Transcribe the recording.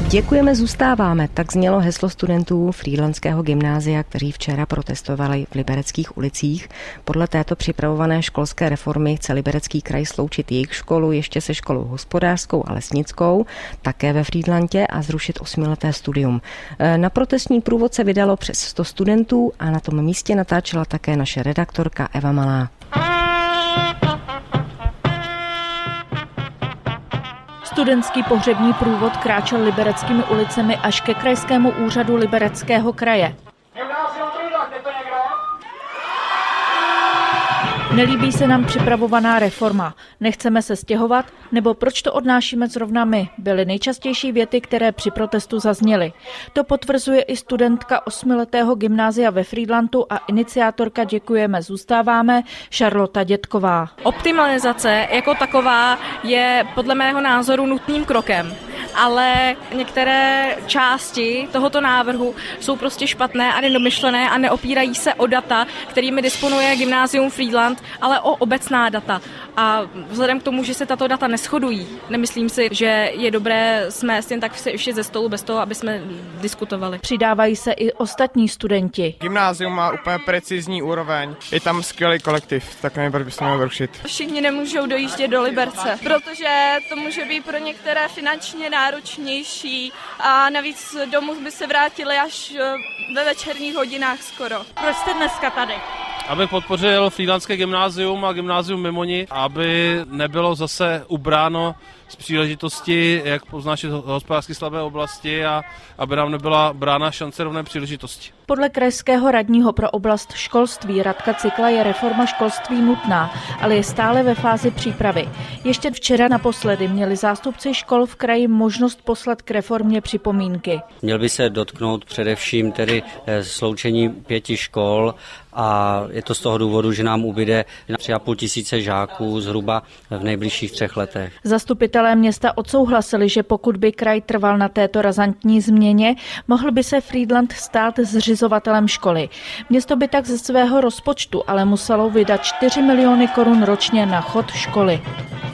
Děkujeme, zůstáváme. Tak znělo heslo studentů Frýdlantského gymnázia, kteří včera protestovali v libereckých ulicích. Podle této připravované školské reformy chce Liberecký kraj sloučit jejich školu ještě se školou hospodářskou a lesnickou, také ve Frýdlantě, a zrušit 8leté studium. Na protestní průvod se vydalo přes 100 studentů a na tom místě natáčela také naše redaktorka Eva Malá. Studentský pohřební průvod kráčel libereckými ulicemi až ke krajskému úřadu Libereckého kraje. Nelíbí se nám připravovaná reforma. Nechceme se stěhovat, nebo proč to odnášíme zrovna my, byly nejčastější věty, které při protestu zazněly. To potvrzuje i studentka 8letého gymnázia ve Frýdlantu a iniciátorka Děkujeme, zůstáváme, Charlotta Dětková. Optimalizace jako taková je podle mého názoru nutným krokem, ale některé části tohoto návrhu jsou prostě špatné a nedomyšlené a neopírají se o data, kterými disponuje gymnázium Frýdlant, ale o obecná data. A vzhledem k tomu, že se tato data neshodují, nemyslím si, že je dobré smést jen tak se ještě ze stolu bez toho, aby jsme diskutovali. Přidávají se i ostatní studenti. Gymnázium má úplně precizní úroveň, je tam skvělý kolektiv, tak nevím, proč bychom měli rušit. Všichni nemůžou dojíždět do Liberce, protože to může být pro některé finančně náročnější a navíc domů by se vrátili až ve večerních hodinách skoro. Proč jste dneska tady? Abych podpořil Frýdlantské gymnázium a gymnázium Mimoni, aby nebylo zase ubráno z příležitosti, jak označit hospodářsky slabé oblasti a aby nám nebyla brána šance rovné příležitosti. Podle krajského radního pro oblast školství Radka Cykla je reforma školství nutná, ale je stále ve fázi přípravy. Ještě včera naposledy měli zástupci škol v kraji možnost poslat k reformě připomínky. Měl by se dotknout především tedy sloučení 5 škol a je to z toho důvodu, že nám ubyde 3,5 tisíce žáků zhruba v nejbližších 3 letech. Zastupitelé města odsouhlasili, že pokud by kraj trval na této razantní změně, mohl by se Frýdlant stát zřizovatelem školy. Město by tak ze svého rozpočtu ale muselo vydat 4 miliony korun ročně na chod školy.